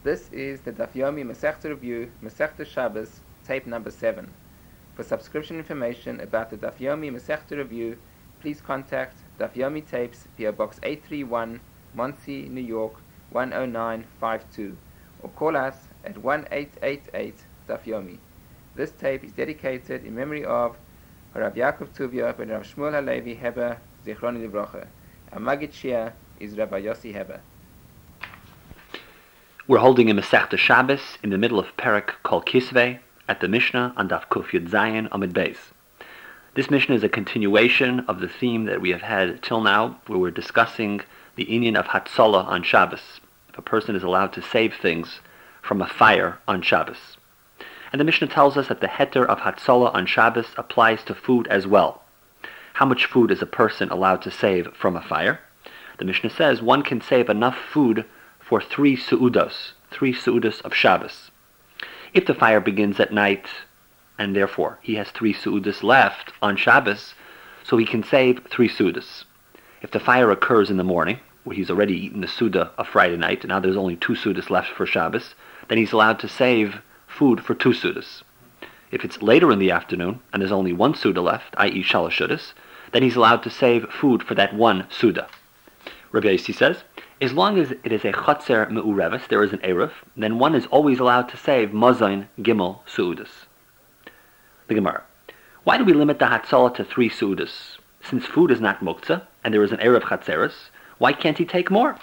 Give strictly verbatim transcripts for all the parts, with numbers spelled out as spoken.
This is the Daf Yomi Masechta Review, Masechta Shabbos, tape number seven. For subscription information about the Daf Yomi Masechta Review, please contact Daf Yomi Tapes, P O Box eight three one, Monsey, New York one oh nine five two, or call us at one eight eight eight Daf Yomi. This tape is dedicated in memory of Rav Yaakov Tuvia ben Rav Shmuel Halevi Heber, Zichroni Livrocha. Our Maggid Shia is Rabbi Yossi Heber. We're holding a Masechta Shabbos in the middle of Perek Kol Kisvei at the Mishnah on Daf Kuf Yud Zayin Amid Beis. This Mishnah is a continuation of the theme that we have had till now, where we're discussing the inyan of Hatzalah on Shabbos, if a person is allowed to save things from a fire on Shabbos. And the Mishnah tells us that the heter of Hatzalah on Shabbos applies to food as well. How much food is a person allowed to save from a fire? The Mishnah says one can save enough food for three su'udos, three su'udos of Shabbos. If the fire begins at night, and therefore he has three su'udos left on Shabbos, so he can save three su'udos. If the fire occurs in the morning, where he's already eaten the su'udah of Friday night, and now there's only two su'udos left for Shabbos, then he's allowed to save food for two su'udos. If it's later in the afternoon, and there's only one su'udah left, that is shalosh su'udos, then he's allowed to save food for that one su'udah. Rabbi Yossi says, as long as it is a chotzer me'ureves, there is an eruv, then one is always allowed to save mazayin gimel su'udas. The Gemara. Why do we limit the hatzalah to three su'udas? Since food is not muktzah, and there is an eruv chatzeres, why can't he take more?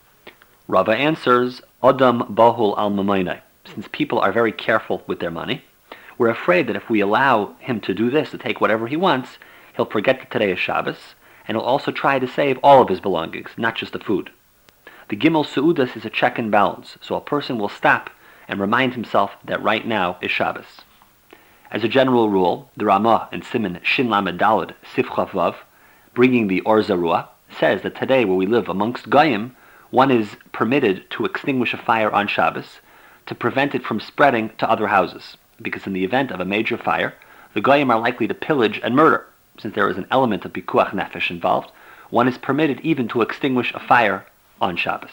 Rava answers, Adam bahul al mamaynai. Since people are very careful with their money, we're afraid that if we allow him to do this, to take whatever he wants, he'll forget that today is Shabbos, and he'll also try to save all of his belongings, not just the food. The Gimel Su'udas is a check and balance, so a person will stop and remind himself that right now is Shabbos. As a general rule, the Ramah in Siman Shin Lamed Daled Sif Chav Vav, bringing the Or Zarua, says that today where we live amongst Goyim, one is permitted to extinguish a fire on Shabbos to prevent it from spreading to other houses, because in the event of a major fire, the Goyim are likely to pillage and murder. Since there is an element of Pikuach Nefesh involved, one is permitted even to extinguish a fire on Shabbos.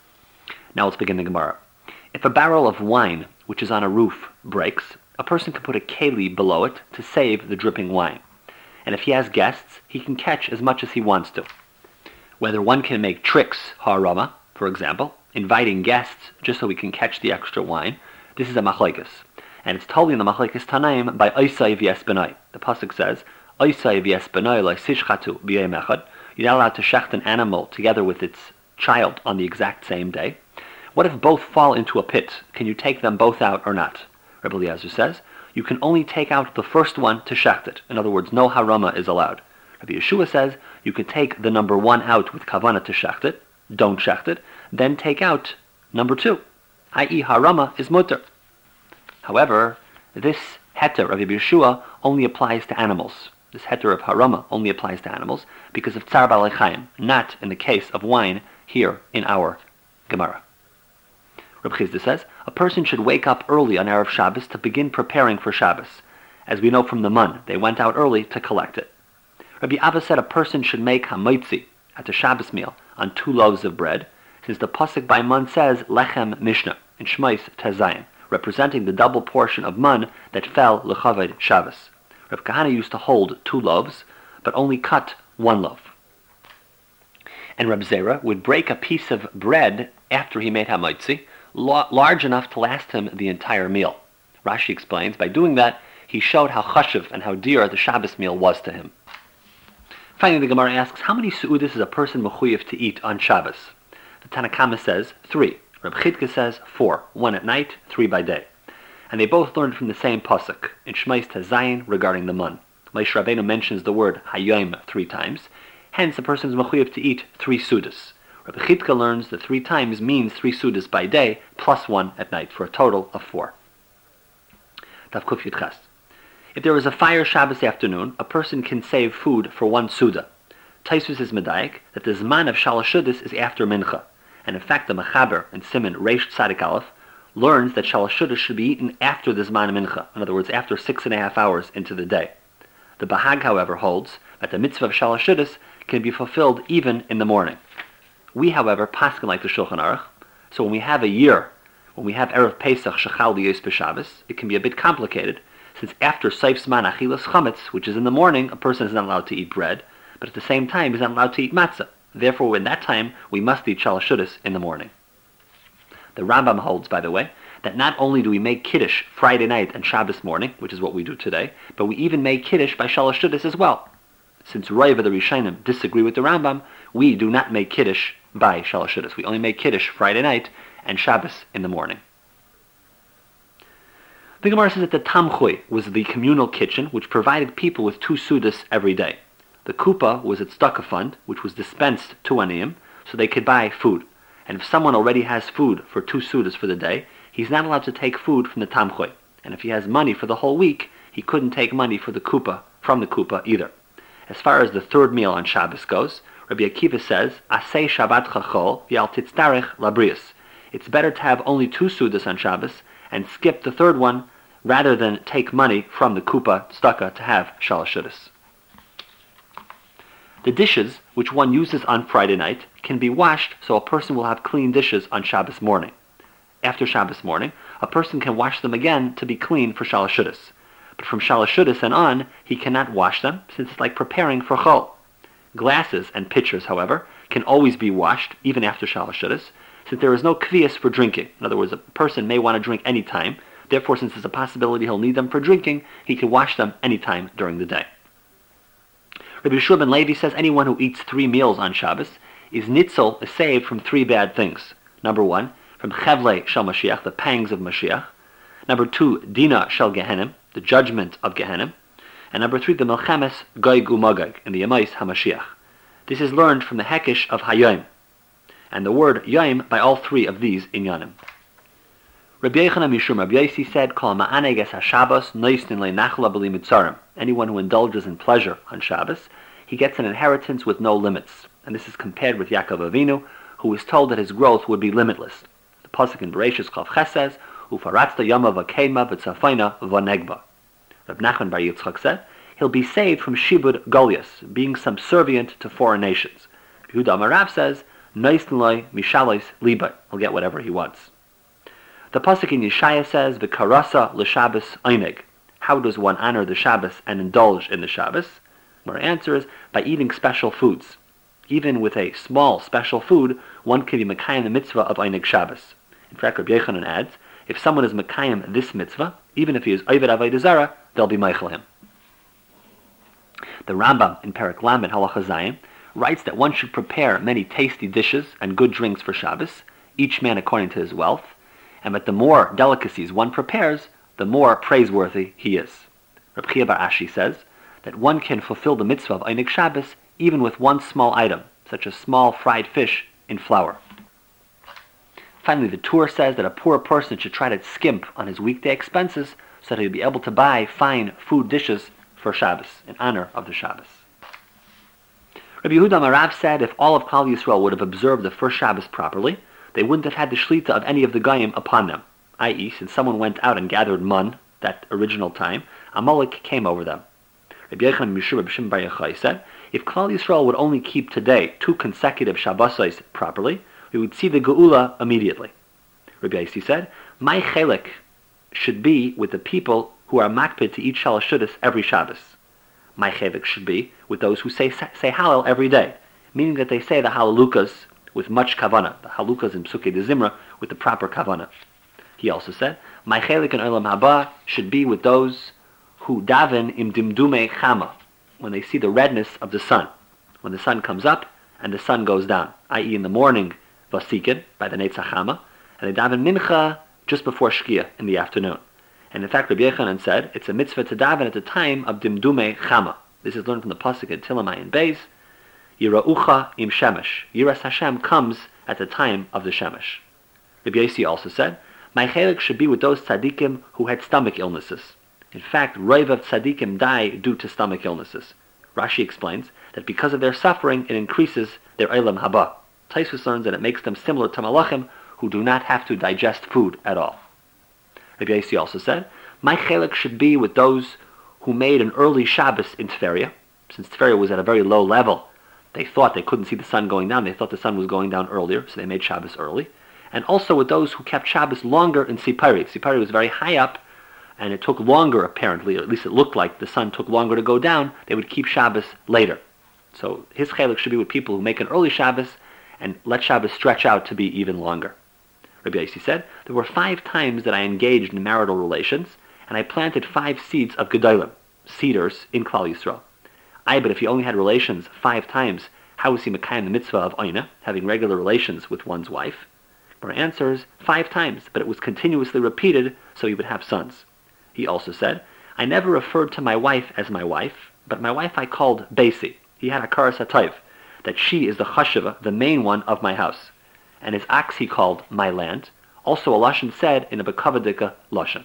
Now let's begin the Gemara. If a barrel of wine, which is on a roof, breaks, a person can put a keli below it to save the dripping wine. And if he has guests, he can catch as much as he wants to. Whether one can make tricks, harama, for example, inviting guests just so we can catch the extra wine, this is a machlekes. And it's totally in the machlekes Tanaim by Oisai v'es benai. The pasuk says, Oisai v'es benai lo sishchatu b'yom echad. You're not allowed to shecht an animal together with its child on the exact same day. What if both fall into a pit? Can you take them both out or not? Rebbe Eliezer says, you can only take out the first one to shecht it. In other words, no harama is allowed. Rabbi Yeshua says, you can take the number one out with kavana to shecht it, don't shecht it, then take out number two, that is harama is mutter. However, this heter of Rabbi Yeshua only applies to animals. This heter of harama only applies to animals because of tsar balei chayim, not in the case of wine here in our Gemara. Reb Chizda says, a person should wake up early on Erev Shabbos to begin preparing for Shabbos. As we know from the Mun, they went out early to collect it. Rabbi Abba said a person should make hamoitzi at the Shabbos meal on two loaves of bread, since the pasuk by Mun says lechem mishnah in Shmais Tezayin, representing the double portion of Mun that fell lechaved Shabbos. Reb Kahana used to hold two loaves, but only cut one loaf. And Reb Zera would break a piece of bread after he made hamoitzi, la- large enough to last him the entire meal. Rashi explains, by doing that, he showed how chashuv and how dear the Shabbos meal was to him. Finally, the Gemara asks, how many su'udas is a person mechuyev to eat on Shabbos? The Tanakama says three. Reb Chidka says four, one at night, three by day. And they both learned from the same pasuk in Shmais Tezayin regarding the Mun. Moshe Rabbeinu mentions the word hayom three times. Hence, a person is mechuyev to eat three sudas. Rabbi Chidka learns that three times means three sudas by day, plus one at night, for a total of four. Tav Kuf Yud Ches. If there is a fire Shabbos afternoon, a person can save food for one suda. Taisus is medayik that the zman of shalosh sudas is after mincha, and in fact the Mechaber in Siman Reish Tzadik Aleph learns that shalosh sudas should be eaten after the zman of mincha. In other words, after six and a half hours into the day. The Bahag, however, holds that the mitzvah of shalosh sudas can be fulfilled even in the morning. We, however, paskin like the Shulchan Aruch, so when we have a year When we have Erev Pesach Shechal Liyos B'Shabbos, it can be a bit complicated, since after Seif Zman Achilas Chametz, which is in the morning, a person is not allowed to eat bread, but at the same time he's not allowed to eat matzah. Therefore, in that time, we must eat Shalashudas in the morning. The Rambam holds, by the way, that not only do we make Kiddush Friday night and Shabbos morning, which is what we do today, but we even make Kiddush by Shalashudas as well. Since Rov of the Rishonim disagree with the Rambam, we do not make Kiddush by Shalashudas. We only make Kiddush Friday night and Shabbos in the morning. The Gemara says that the Tamchui was the communal kitchen which provided people with two sudas every day. The Kupa was its tzedakah fund, which was dispensed to aniyim, so they could buy food. And if someone already has food for two sudas for the day, he's not allowed to take food from the Tamchui. And if he has money for the whole week, he couldn't take money for the Kupa from the Kupa either. As far as the third meal on Shabbos goes, Rabbi Akiva says, Asay Shabbat Chachol v'al titztarech labrius. It's better to have only two sudas on Shabbos and skip the third one rather than take money from the Kupa tzedakah to have Shalashudas. The dishes which one uses on Friday night can be washed so a person will have clean dishes on Shabbos morning. After Shabbos morning, a person can wash them again to be clean for Shalashudas. But from Shalashudas and on, he cannot wash them since it's like preparing for Chol. Glasses and pitchers, however, can always be washed even after Shalashudas, since there is no kviyas for drinking. In other words, a person may want to drink any time. Therefore, since there's a possibility he'll need them for drinking, he can wash them any time during the day. Rabbi Yeshua ben Levi says anyone who eats three meals on Shabbos is nitzel, is saved from three bad things. Number one, from chevle shel Mashiach, the pangs of Mashiach. Number two, dina shel Gehenim, the judgment of Gehenim. And number three, the melchemes Gog uMagog, in the Yemais HaMashiach. This is learned from the Hekesh of Hayom, and the word Yom by all three of these inyanim. Rabbi Yochanan Mishum Rabbi Yossi said, Kol ma'aneges haShabbos noisnin le'nachla b'li mitzarim. Anyone who indulges in pleasure on Shabbos, he gets an inheritance with no limits. And this is compared with Yaakov Avinu, who was told that his growth would be limitless. The pasuk in Bereshis Chav Ches says, Ufaratzta yama v'keima v'tzafayna v'negba. Reb Nachman Bar Yitzchak said, he'll be saved from Shibud Goliath, being subservient to foreign nations. Yehuda Amarav says, noisnin lo mishalos liba. He'll get whatever he wants. The pasuk in Yeshaya says, "V'karasa l'Shabbos eineg." How does one honor the Shabbos and indulge in the Shabbos? Our answer is by eating special foods. Even with a small special food, one can be mekayim the mitzvah of eineg Shabbos. In fact, Rabbi Yochanan adds, if someone is mekayim this mitzvah, even if he is oved avodah zara, they'll be meichel him. The Rambam in Perek Lamed Halacha Zayin writes that one should prepare many tasty dishes and good drinks for Shabbos, each man according to his wealth, and that the more delicacies one prepares, the more praiseworthy he is. Reb Chia Bar Ashi says that one can fulfill the mitzvah of Einik Shabbos even with one small item, such as small fried fish in flour. Finally, the Tur says that a poor person should try to skimp on his weekday expenses so that he'll be able to buy fine food dishes for Shabbos, in honor of the Shabbos. Rabbi Yehuda Marav said if all of Klal Yisrael would have observed the first Shabbos properly, they wouldn't have had the shlita of any of the Goyim upon them, that is, since someone went out and gathered mun, that original time, Amalek came over them. Rabbi Yochanan Mishur Rabbi Shimon Bar Yochai said, if Klal Yisrael would only keep today two consecutive Shabbosos properly, we would see the Geula immediately. Rabbi Yossi said, my chelik should be with the people who are makpid to eat Shalashudas every Shabbos. My chelik should be with those who say say Hallel every day, meaning that they say the Hallelujahs with much kavana, the halukas in Psukei de Zimra with the proper kavana. He also said, my chelik in Olam Haba should be with those who daven im dimdume chama, when they see the redness of the sun, when the sun comes up and the sun goes down, that is in the morning, vasikin, by the Netzach Chama, and they daven mincha just before Shkia in the afternoon. And in fact, Rabbi Yochanan said, it's a mitzvah to daven at the time of dimdume chama. This is learned from the pasuk in Tilamai and Beis, Yira'ucha im shemesh. Yiras Hashem comes at the time of the shemesh. Rabbi Yossi also said, my chelik should be with those tzaddikim who had stomach illnesses. In fact, rov of tzaddikim die due to stomach illnesses. Rashi explains that because of their suffering, it increases their olam haba. Tosfos learns that it makes them similar to malachim who do not have to digest food at all. Rabbi Yossi also said, my chelik should be with those who made an early Shabbos in Tveria. Since Tveria was at a very low level, they thought they couldn't see the sun going down. They thought the sun was going down earlier, so they made Shabbos early. and also with those who kept Shabbos longer in Sipari. Sipari was very high up, and it took longer, apparently, or at least it looked like the sun took longer to go down. They would keep Shabbos later. So his chiluk should be with people who make an early Shabbos and let Shabbos stretch out to be even longer. Rabbi Yossi said, there were five times that I engaged in marital relations, and I planted five seeds of gedolim, cedars, in Klal Yisrael. Aye, but if he only had relations five times, how was he mekayim the mitzvah of oina, having regular relations with one's wife? Our answers, five times, but it was continuously repeated, so he would have sons. He also said, I never referred to my wife as my wife, but my wife I called Basi. He had a karas hatayv, that she is the chashiva, the main one of my house. And his ox he called my land. Also a lashon said in a bekavadika lashon.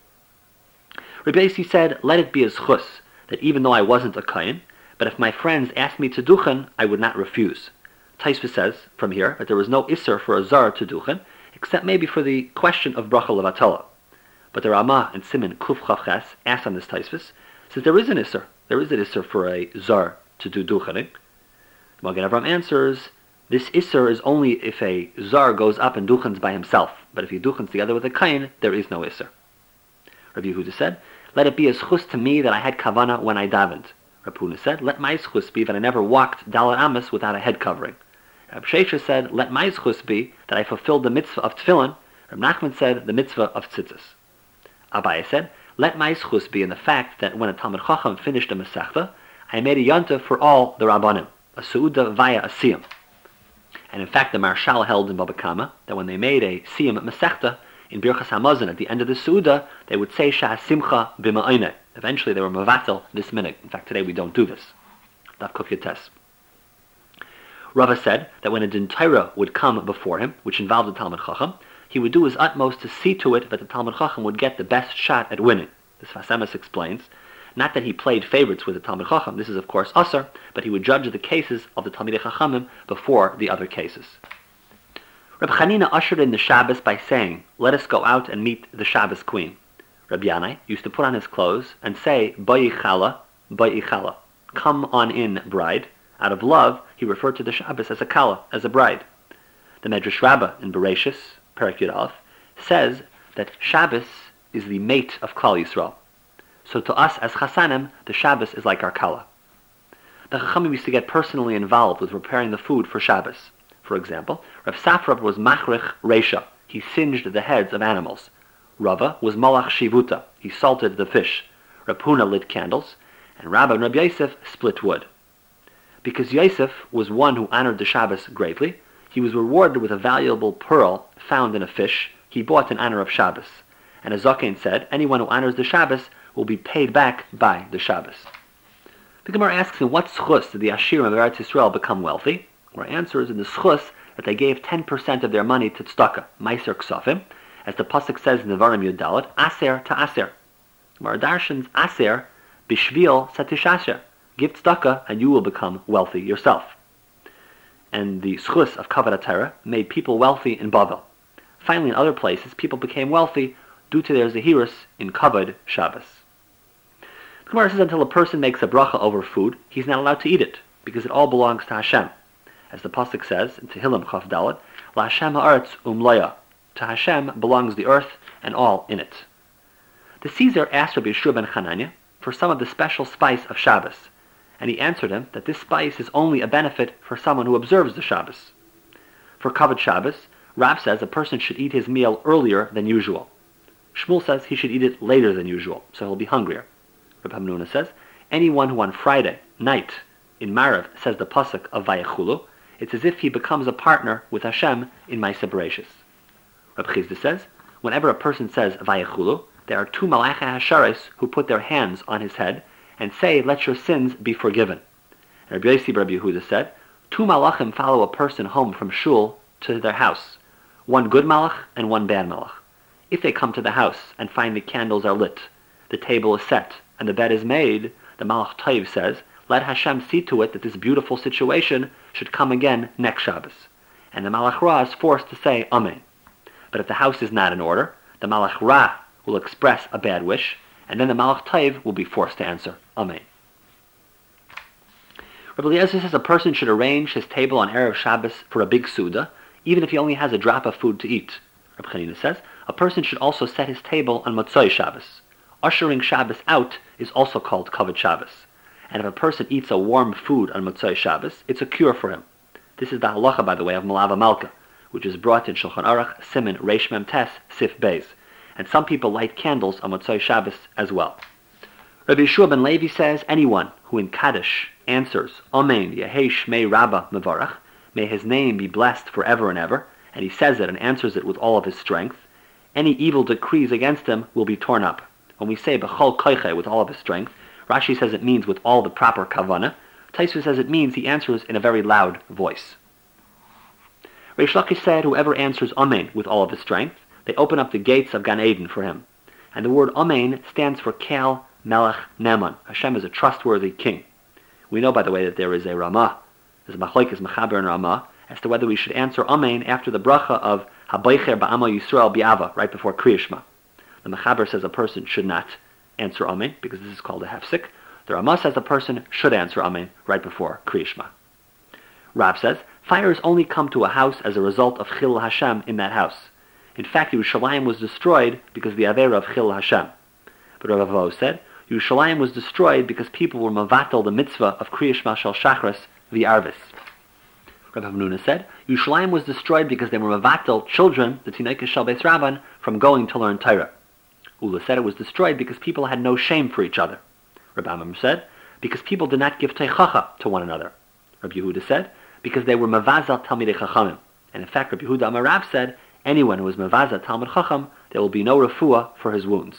Rabbi Yossi said, let it be as chus, that even though I wasn't a kain, but if my friends asked me to duchen, I would not refuse. Taisva says from here that there was no isser for a zar to duchen, except maybe for the question of bracha levatala. But the Ramah and Siman Kuf Chavches asked on this Taisvis, says there is an isser. There is an isser for a zar to do duchening. Magen Avram answers, this isser is only if a zar goes up and duchens by himself, but if he duchens together with a kain, there is no isser. Rabbi Yehuda said, let it be as chus to me that I had kavana when I davened. Rabbi Huna said, let my chus be that I never walked Dalet Amos without a head covering. Rabbi Shesha said, let my chus be that I fulfilled the mitzvah of tefillin. Rabbi Nachman said, the mitzvah of tzitzis. Abaye said, let my chus be in the fact that when a Talmud Chacham finished a Masechta, I made a yonta for all the Rabbanim, a Seuda via a Siyam. And in fact, the Marshal held in Baba Kama that when they made a Siyam Masechta, in Birchas Hamazon, at the end of the Seuda, they would say Shah Simcha b'ma'ineh. Eventually they were mavatel this minute. In fact, today we don't do this. Daf Kuf Yates. Rava said that when a din Torah would come before him, which involved the Talmud Chacham, he would do his utmost to see to it that the Talmud Chacham would get the best shot at winning. This Fasemis explains, not that he played favorites with the Talmud Chacham, this is of course Asar, but he would judge the cases of the Talmidei Chachamim before the other cases. Reb Chanina ushered in the Shabbos by saying, let us go out and meet the Shabbos queen. Reb Yanai used to put on his clothes and say, Ba'i chala, Ba'i chala, come on in, bride. Out of love, he referred to the Shabbos as a kala, as a bride. The Medrash Rabbah in Bereshis, Perek Yud Aleph, says that Shabbos is the mate of Klal Yisrael. So to us as Chasanim, the Shabbos is like our kala. The Chachamim used to get personally involved with preparing the food for Shabbos. For example, Rav Safra was machrich reisha. He singed the heads of animals. Rava was malach shivuta. He salted the fish. Rav Huna lit candles, and Rabbi and Rabbi Yosef split wood. Because Yosef was one who honored the Shabbos greatly, he was rewarded with a valuable pearl found in a fish he bought in honor of Shabbos. And as Zaken said, anyone who honors the Shabbos will be paid back by the Shabbos. The Gemara asks, in what schus did the Ashirim of Eretz Yisrael become wealthy? Our answer is in the schus that they gave ten percent of their money to tzedakah, meiser ksafim, as the pasuk says in the Devarim Yud Dalet, aser to aser. Gemara darshans aser bishvil satishasher. Give tzedakah and you will become wealthy yourself. And the schus of Kavod HaTorah made people wealthy in Bavel. Finally, in other places, people became wealthy due to their zehirus in Kavod Shabbos. The Gemara says until a person makes a bracha over food, he's not allowed to eat it, because it all belongs to Hashem. As the pasuk says in Tehillim Chaf Dalet, La Hashem ha'aretz umlaya. To Hashem belongs the earth and all in it. The Caesar asked Rabbi Yeshua ben Chananya for some of the special spice of Shabbos, and he answered him that this spice is only a benefit for someone who observes the Shabbos. For Kavod Shabbos, Rav says a person should eat his meal earlier than usual. Shmuel says he should eat it later than usual, so he'll be hungrier. Rabbi Hamnuna says, anyone who on Friday night in Marav says the pasuk of Vayechulu, it's as if he becomes a partner with Hashem in Ma'aseh Bereshis. Rabbi Chizda says, whenever a person says Vayechulu, there are two Malachei Hasharis who put their hands on his head and say, let your sins be forgiven. And Rabbi Yossi Rabbi Yehuda said, two Malachim follow a person home from shul to their house, one good Malach and one bad Malach. If they come to the house and find the candles are lit, the table is set, and the bed is made, the Malach Taiv says, let Hashem see to it that this beautiful situation should come again next Shabbos. And the Malach Ra is forced to say, Amen. But if the house is not in order, the Malach Ra will express a bad wish, and then the Malach Taiv will be forced to answer, Amen. Rabbi Eliezer says a person should arrange his table on Erev Shabbos for a big Suda, even if he only has a drop of food to eat. Reb Chanina says, a person should also set his table on Motzei Shabbos. Ushering Shabbos out is also called Kavod Shabbos. And if a person eats a warm food on Motzei Shabbos, it's a cure for him. This is the halacha, by the way, of Malava Malka, which is brought in Shulchan Aruch, Siman, Reish Mem Tes, Sif Beis. And some people light candles on Motzei Shabbos as well. Rabbi Yeshua ben Levi says, anyone who in Kaddish answers, Amen, Yehei Shmei Rabba Mevarach, may his name be blessed forever and ever, and he says it and answers it with all of his strength, any evil decrees against him will be torn up. When we say B'chol Koiche with all of his strength, Rashi says it means with all the proper kavana. Taisu says it means he answers in a very loud voice. Reish Lakish said, whoever answers Amen with all of his strength, they open up the gates of Gan Eden for him. And the word Amen stands for Kel Melech Neman. Hashem is a trustworthy king. We know, by the way, that there is a Ramah. There's a Machlokes Mechaber and Ramah as to whether we should answer Amen after the bracha of Habaycher Ba'ama Yisrael Bi'ava, right before Kriya Shema. The Mechaber says a person should not answer Amen, because this is called a hefsek. The Ramah says a person should answer Amen right before Kriya Shema. Rav says, fires only come to a house as a result of Chil Hashem in that house. In fact, Yerushalayim was destroyed because of the Avera of Chil Hashem. But Rav Avo said, Yerushalayim was destroyed because people were mavatal the mitzvah of Kriya Shema Shel Shachris v'Arvis. Rav Hamnuna said, Yerushalayim was destroyed because they were mavatal children, the Tineikus Shel Beis Rabban, from going to learn Torah. Ula said it was destroyed because people had no shame for each other. Rabbi Amram said, because people did not give teichacha to one another. Rabbi Yehuda said, because they were mavazal Talmidei Chachamim. And in fact, Rabbi Yehuda Amarav said, anyone who is mavazal Talmid Chacham, there will be no refuah for his wounds.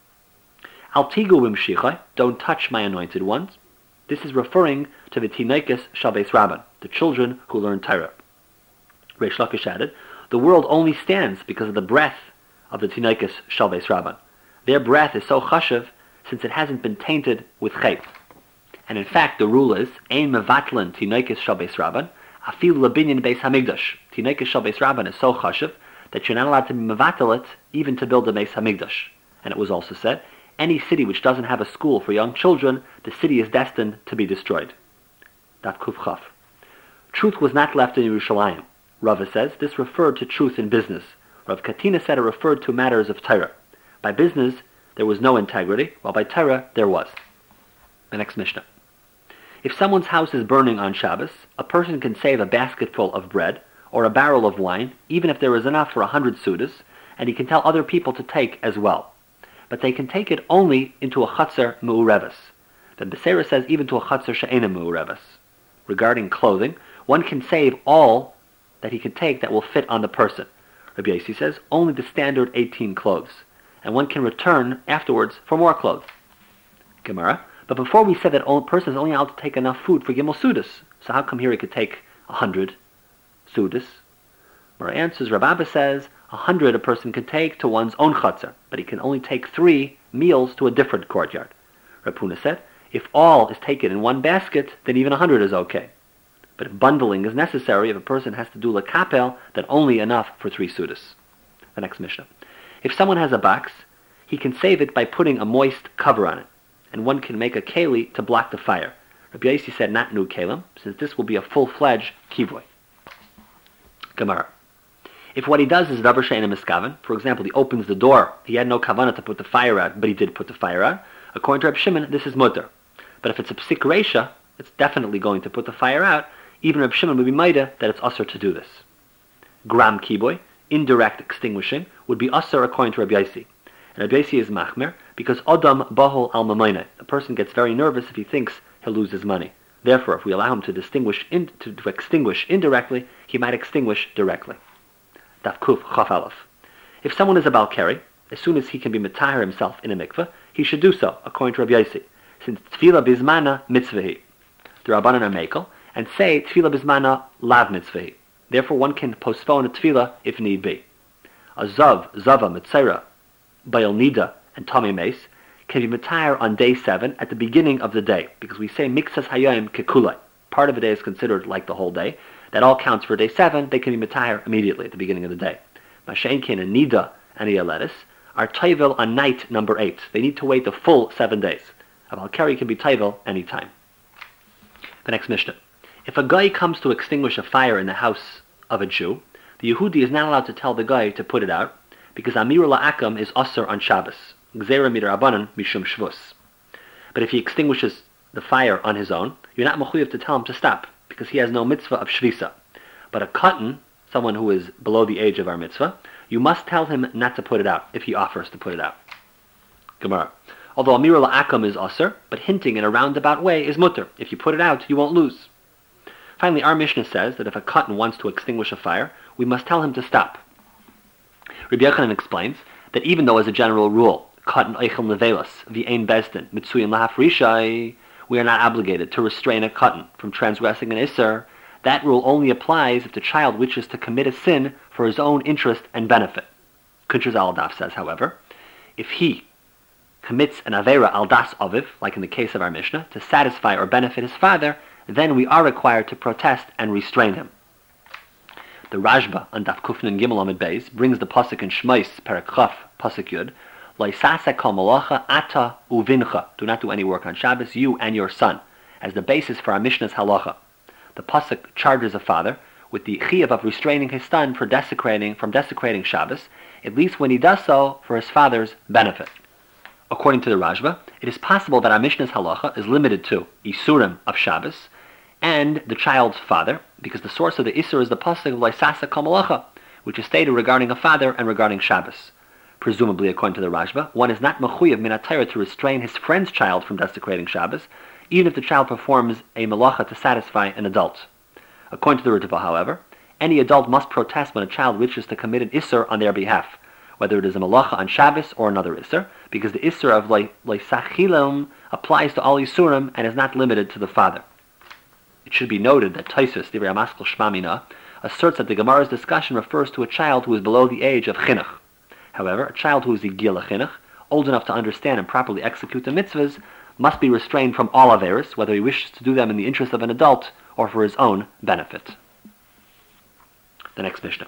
Al tigu b'mshichai, don't touch my anointed ones. This is referring to the Tineikus Shel Beis Rabban, the children who learn Torah. Reish Lakish added, the world only stands because of the breath of the Tineikus Shel Beis Rabban. Their breath is so chashuv since it hasn't been tainted with chet. And in fact, the rule is, ein mevatlan Tineikus Shel Beis Rabban, afil labinyan Beis Hamikdash. Tineikus Shel Beis Rabban is so chashuv that you're not allowed to be mevatel it even to build a Beis Hamikdash. And it was also said, any city which doesn't have a school for young children, the city is destined to be destroyed. Daf Kuf Chaf. Truth was not left in Yerushalayim. Rava says this referred to truth in business. Rav Katina said it referred to matters of Torah. By business, there was no integrity, while by Torah, there was. The next Mishnah. If someone's house is burning on Shabbos, a person can save a basketful of bread or a barrel of wine, even if there is enough for a hundred sudas, and he can tell other people to take as well. But they can take it only into a chatzar me'ureves. The Beseira says even to a chatzar she'ena me'ureves. Regarding clothing, one can save all that he can take that will fit on the person. Rabbi Yossi says only the standard eighteen clothes, and one can return afterwards for more clothes. Gemara. But before we said that a person is only allowed to take enough food for Gimel Sudas, so how come here he could take a hundred Sudas? Gemara answers, Rav Abba says a hundred a person can take to one's own chatzar, but he can only take three meals to a different courtyard. Rav Huna said, if all is taken in one basket, then even a hundred is okay. But if bundling is necessary, if a person has to do lekapel, then only enough for three Sudas. The next Mishnah. If someone has a box, he can save it by putting a moist cover on it, and one can make a keli to block the fire. Rabbi Yossi said not new kelim, since this will be a full-fledged kivoy. Gemara. If what he does is davar she'eina miskaven, for example, he opens the door, he had no kavanah to put the fire out, but he did put the fire out, according to Reb Shimon, this is mutter. But if it's a psik reisha, it's definitely going to put the fire out. Even Reb Shimon would be maida that it's usher to do this. Gram kiboy, indirect extinguishing, would be usher according to Reb Yossi. And Reb Yossi is machmer because Adam bahol al mamayne. A person gets very nervous if he thinks he'll lose his money. Therefore, if we allow him to distinguish in, to, to extinguish indirectly, he might extinguish directly. Daf Kuf Chaf Aleph. If someone is a balkari, as soon as he can be mitahar himself in a mikveh, he should do so, according to Reb Yossi, since tefillah bismana mitzvahi. The Rabbanan are mekel and say tefillah bismana lav mitzvahi. Therefore, one can postpone a tefillah if need be. A zav, zava, mitzera, bayal nida, and Tommy Mace can be mitahar on day seven at the beginning of the day, because we say mixas hayom kekulai. Part of the day is considered like the whole day. That all counts for day seven. They can be mitahar immediately at the beginning of the day. Mashenkin and nida and Iyaletis are tayvel on night number eight. They need to wait the full seven days. A balkari can be tayvel anytime. The next Mishnah. If a guy comes to extinguish a fire in the house of a Jew, The Yehudi is not allowed to tell the guy to put it out, because Amir La'akam is Asr on Shabbos, Gzeira Midrabanan Mishum Shvus. But if he extinguishes the fire on his own, you're not mechuyev to tell him to stop, because he has no mitzvah of Shvisa. But a katan, someone who is below the age of our mitzvah, you must tell him not to put it out, if he offers to put it out. Gemara. Although Amir La'akam is Asr, but hinting in a roundabout way is mutter. If you put it out, you won't lose. Finally, our Mishnah says that if a katan wants to extinguish a fire, we must tell him to stop. Rabbi Yochanan explains that even though as a general rule, katan eichel nevelas, v'ein bezdin, mitzuyin lahafrishai, we are not obligated to restrain a katan from transgressing an isser, that rule only applies if the child wishes to commit a sin for his own interest and benefit. Kuntres Aladaf says, however, if he commits an avera al das aviv, like in the case of our Mishnah, to satisfy or benefit his father, then we are required to protest and restrain him. The Rashba on Daf Kufnin Gimel Amid Beis brings the pasuk in Shmais Perek Chaf pasuk Yud, Loisase kol malacha ata uvincha. Do not do any work on Shabbos, you and your son, as the basis for our Mishnah's halacha. The pasuk charges a father with the chiyuv of restraining his son for desecrating from desecrating Shabbos, at least when he does so for his father's benefit. According to the Rashba, it is possible that our Mishnah's halacha is limited to isurim of Shabbos and the child's father, because the source of the isur is the pasuk of Loisase kol malacha, which is stated regarding a father and regarding Shabbos. Presumably, according to the Rashba, one is not mechuyev min haTorah to restrain his friend's child from desecrating Shabbos, even if the child performs a malacha to satisfy an adult. According to the Ritva, however, any adult must protest when a child wishes to commit an isur on their behalf, whether it is a malacha on Shabbos or another isur, because the isur of Loisachilum applies to all isurim and is not limited to the father. It should be noted that Taisus, Divrei HaMaskal Shmamina, asserts that the Gemara's discussion refers to a child who is below the age of chinuch. However, a child who is Yigil chinuch, old enough to understand and properly execute the mitzvahs, must be restrained from all averos, whether he wishes to do them in the interest of an adult or for his own benefit. The next Mishnah.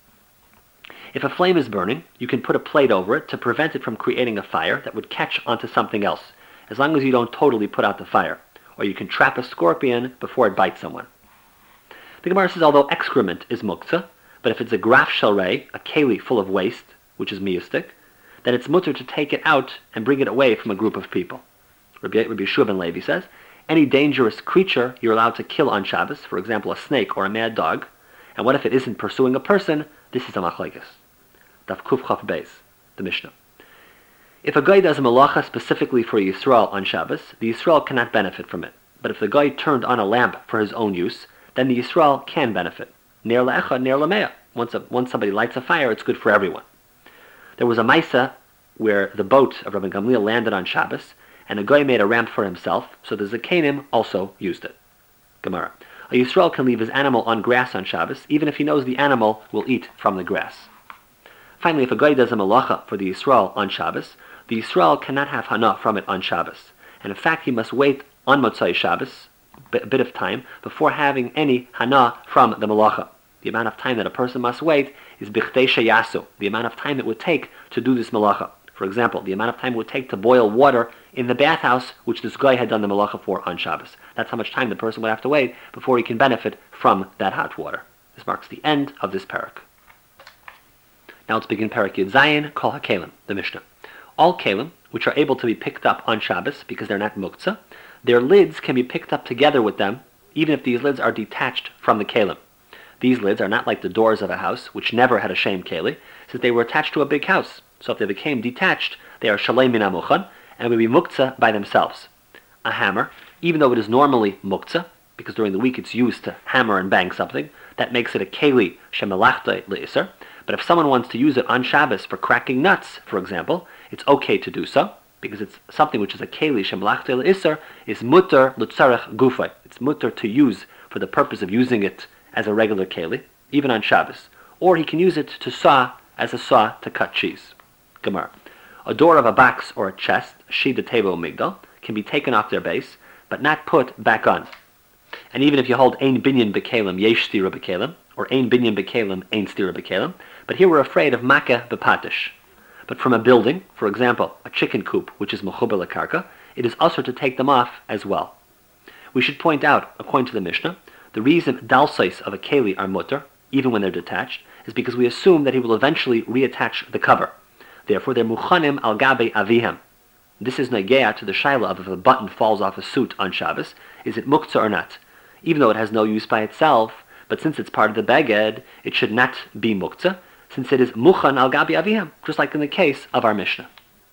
If a flame is burning, you can put a plate over it to prevent it from creating a fire that would catch onto something else, as long as you don't totally put out the fire. Or you can trap a scorpion before it bites someone. The Gemara says, although excrement is muktzah, but if it's a graf shalrei, a keli full of waste, which is miyustik, then it's mutter to take it out and bring it away from a group of people. Rabbi, Rabbi Yeshua ben Levi says, any dangerous creature you're allowed to kill on Shabbos, for example a snake or a mad dog, and what if it isn't pursuing a person? This is a machlekes. Daf Kuf Chaf Beis, the Mishnah. If a guy does a malacha specifically for Yisrael on Shabbos, the Yisrael cannot benefit from it. But if the guy turned on a lamp for his own use, then the Yisrael can benefit. Ner le'echad, ner le'mea. Once, once somebody lights a fire, it's good for everyone. There was a Maisa where the boat of Rabbi Gamliel landed on Shabbos, and a guy made a ramp for himself, so the Zakanim also used it. Gemara. A Yisrael can leave his animal on grass on Shabbos, even if he knows the animal will eat from the grass. Finally, if a guy does a malacha for the Yisrael on Shabbos, the Yisrael cannot have hana from it on Shabbos. And in fact, he must wait on Motzai Shabbos, a bit of time, before having any hana from the malacha. The amount of time that a person must wait is bichdei sheyasu, the amount of time it would take to do this malacha. For example, the amount of time it would take to boil water in the bathhouse, which this guy had done the malacha for on Shabbos. That's how much time the person would have to wait before he can benefit from that hot water. This marks the end of this parak. Now let's begin Parak Yud Zayin, Kol HaKelim, the Mishnah. All kelim, which are able to be picked up on Shabbos because they're not muktzah, their lids can be picked up together with them, even if these lids are detached from the kelim. These lids are not like the doors of a house, which never had a shem keli, since they were attached to a big house. So if they became detached, they are shalei min hamuchan, and would be muktzah by themselves. A hammer, even though it is normally muktzah, because during the week it's used to hammer and bang something, that makes it a keli shemelachta le'iser. But if someone wants to use it on Shabbos for cracking nuts, for example, it's okay to do so, because it's something which is a keli shemelachta le'iser, is mutter l'tzarech gufay. It's mutter to use for the purpose of using it as a regular keli, even on Shabbos. Or he can use it to saw as a saw to cut cheese. Gemara. A door of a box or a chest, shida tevo migdal, can be taken off their base, but not put back on. And even if you hold ein binyan bekelim, yesh stira bekelim, or ein binyan bekelim, ein stira bekelim, but here we're afraid of makkah bepatish. But from a building, for example, a chicken coop, which is mechuber lekarka, it is usher to take them off as well. We should point out, according to the Mishnah, the reason dalsais of a keli are mutter, even when they're detached, is because we assume that he will eventually reattach the cover. Therefore, they're muchanim al gabe avihem. This is negea to the shaila of if a button falls off a suit on Shabbos, is it muktzah or not? Even though it has no use by itself, but since it's part of the beged, it should not be muktzah, since it is muchan al gabi avihem, just like in the case of our Mishnah.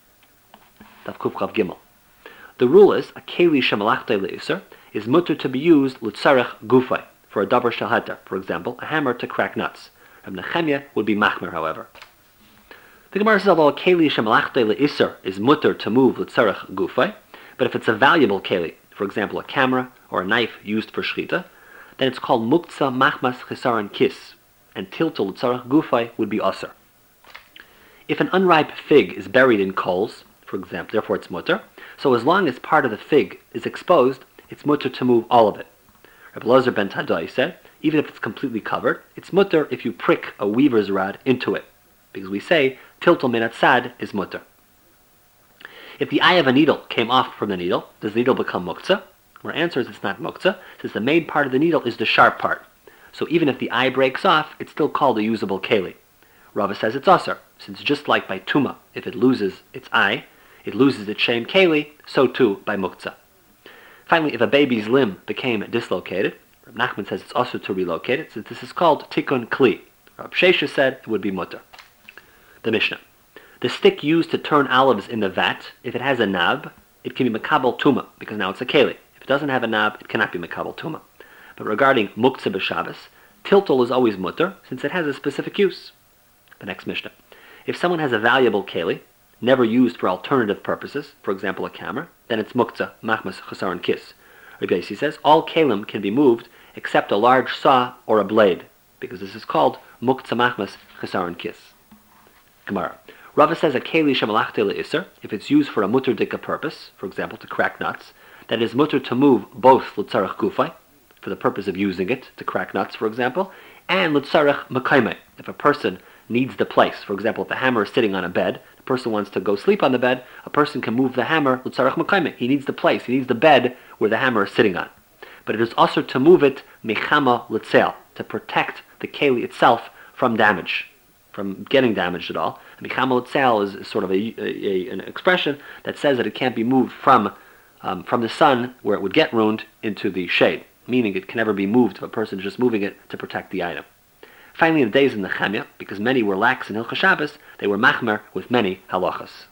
Daf Kuf Chav Gimel. The rule is, a keli shemalachtai le'isr is mutter to be used l'tzarech gufay, for a davar shahatar, for example, a hammer to crack nuts. Reb Nechemia would be machmer, however. The Gemara says, although a keli shemalachtai le'isr is mutter to move l'tzarech gufay, but if it's a valuable keli, for example, a camera or a knife used for shchita, then it's called muktzah machmas chisaron kis, and tiltul l'tzarech gufay would be aser. If an unripe fig is buried in coals, for example, therefore it's mutter, so as long as part of the fig is exposed, it's mutter to move all of it. Rabbi Elazar ben Tadai said, even if it's completely covered, it's mutter if you prick a weaver's rod into it, because we say tiltul min atzad is mutter. If the eye of a needle came off from the needle, does the needle become muktzah? Our answer is it's not muktzah, since the main part of the needle is the sharp part. So even if the eye breaks off, it's still called a usable keli. Rava says it's aser, since just like by tuma, if it loses its eye, it loses its shem keli, so too by muktzah. Finally, if a baby's limb became dislocated, Reb Nachman says it's also to relocate it, since this is called tikkun kli. Reb Shesha said it would be mutter. The Mishnah. The stick used to turn olives in the vat, if it has a knob, it can be makabel tuma, because now it's a keli. If it doesn't have a knob, it cannot be makabel tuma. But regarding muktzah b'Shabbos, tiltul is always mutter, since it has a specific use. The next Mishnah. If someone has a valuable keli, never used for alternative purposes, for example a camera, then it's muktzah, machmas, chasaron kis. Rabbi Yossi says, all kelim can be moved except a large saw or a blade, because this is called muktzah, machmas, chasaron kis. Gemara. Rava says a keli shemalachte le'isr, if it's used for a mutter dika purpose, for example to crack nuts, that it is mutter to move both l'tzarech gufay, for the purpose of using it to crack nuts, for example, and l'tzarech mekaymeh, if a person needs the place. For example, if the hammer is sitting on a bed, the person wants to go sleep on the bed, a person can move the hammer l'tzarech mekaymeh. He needs the place, he needs the bed where the hammer is sitting on. But it is also to move it mechama l'tzel, to protect the keli itself from damage, from getting damaged at all. Mechama l'tzel is, is sort of a, a, a, an expression that says that it can't be moved from um, from the sun, where it would get ruined, into the shade, meaning it can never be moved if a person is just moving it to protect the item. Finally, in the days of Nechemia, because many were lax in Hilchos Shabbos, they were machmer with many halachas.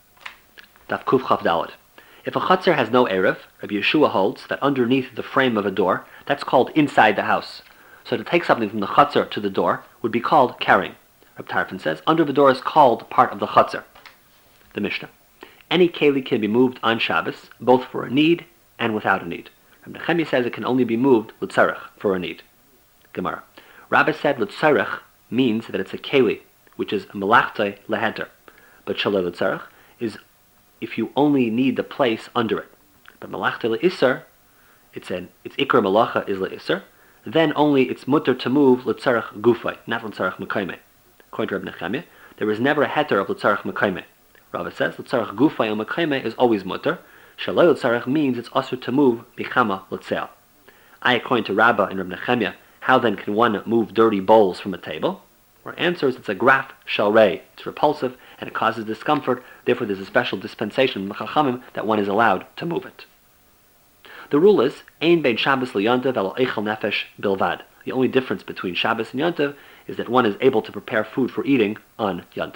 Daf Kuf Chav Daled. If a chutzner has no erev, Rabbi Yeshua holds that underneath the frame of a door, that's called inside the house. So to take something from the chutzner to the door would be called carrying. Reb Tarfon says, under the door is called part of the chutzner. The Mishnah. Any keli can be moved on Shabbos, both for a need and without a need. Reb Nechemia says it can only be moved l'tzarech, for a need. Gemara. Rabbi said l'tzarech means that it's a keli, which is melachtai leheter. But shalei l'tzarech is if you only need the place under it. But melachtai le'isser, it's an it's ikar malacha is le'isser, then only it's mutter to move l'tzarech gufay, not l'tzarech mekaymeh. According to Reb Nechemia, there is never a heter of l'tzarech mekaymeh. Rabbi says l'tzarech gufay and mekaymeh is always mutter. Shalei l'tzarech means it's also to move bichama l'tzel. I, according to Rabbah and Reb Nechemia, how then can one move dirty bowls from a table? Our answer is it's a graf shalrei. It's repulsive and it causes discomfort. Therefore, there's a special dispensation from the Chachamim that one is allowed to move it. The rule is ein bein Shabbos liyantav elo eichel nefesh bilvad. The only difference between Shabbos and Yantav is that one is able to prepare food for eating on Yantav.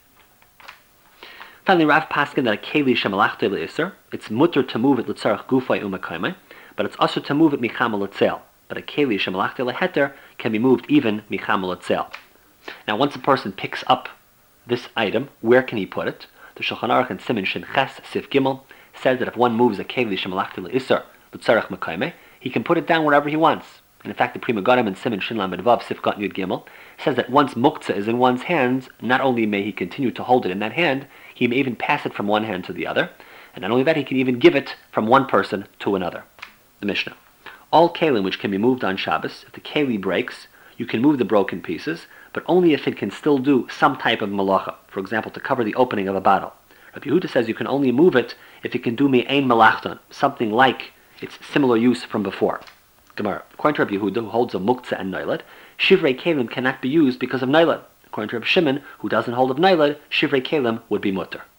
Finally, Rav paskin that a keli shemalachte le'isr, it's mutter to move it l'tzarech gufay umakaymeh, but it's also to move it michama l'tzel. But a keli shemalachte leheter can be moved even michama l'tzel. Now, once a person picks up this item, where can he put it? The Shulchan Aruch in Siman Shin Ches Sif Gimel says that if one moves a keli shemalachte le'isr l'tzarech mekaymeh, he can put it down wherever he wants. And in fact, the Pri Megadim in Siman Shin Lamed Vav Sif Gat Yud Gimel says that once muktzah is in one's hands, not only may he continue to hold it in that hand, he may even pass it from one hand to the other, and not only that, he can even give it from one person to another. The Mishnah. All kelim which can be moved on Shabbos, if the keli breaks, you can move the broken pieces, but only if it can still do some type of malacha, for example, to cover the opening of a bottle. Rabbi Yehuda says you can only move it if it can do me'ein malachton, something like its similar use from before. Gemara. According to Rabbi Yehuda, who holds of muktzah and noilad, shivrei kelim cannot be used because of noilad. According to Rabbi Shimon, who doesn't hold of noilad, shivrei kelim would be mutter.